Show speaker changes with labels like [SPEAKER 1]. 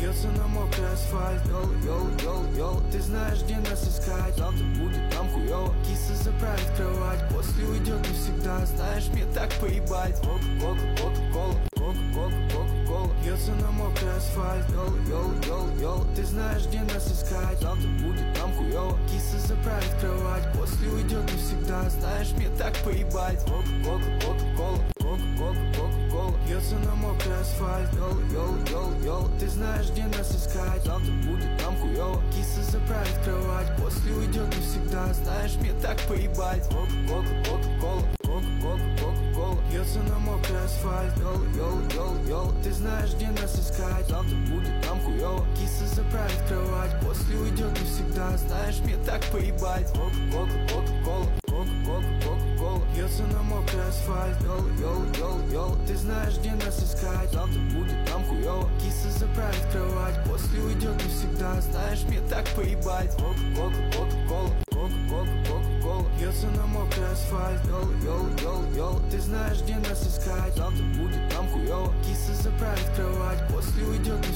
[SPEAKER 1] Льется на мокрый асфальт. Йол, йол, йол, йол, ты знаешь, где нас искать. Завтра будет нам хуёво. Киса заправит кровать, после уйдет навсегда. Знаешь, мне так поебать. Кока-кола, кока-кола. Льется на мокрый асфальт. Йол, йол, йол, йол, ты знаешь, где нас искать. Завтра будет нам хуёво. Киса заправит кровать, после уйдет навсегда. Знаешь, мне так поебать. Кока-кола, кока-кола. Льется на мокрый асфальт. Йол, йол, йол, йол, ты знаешь, где нас искать. Завтра будет нам хуёво. Киса заправит кровать, после уйдет навсегда. Знаешь, мне так поебать. Кока-кола, кока-кола. Льется на мокрый асфальт. Йол, йол, йол, йол, ты знаешь, где нас искать. Завтра будет нам хуёво. Киса заправит кровать, после уйдет навсегда. Знаешь, мне так поебать. Кока-кола, кока-кола. Льется на мокрый асфальт. Йол, йол, йол, йол, ты знаешь, где нас искать. Завтра будет нам хуёво. Киса заправит кровать, после уйдет навсегда. Знаешь, мне так поебать. Кока-кола, кока-кола. Льется на мокрый асфальт. Йол, йол, йол, йол, ты знаешь, где нас искать. Завтра будет нам хуёво. Киса заправит кровать, после уйдет навсегда.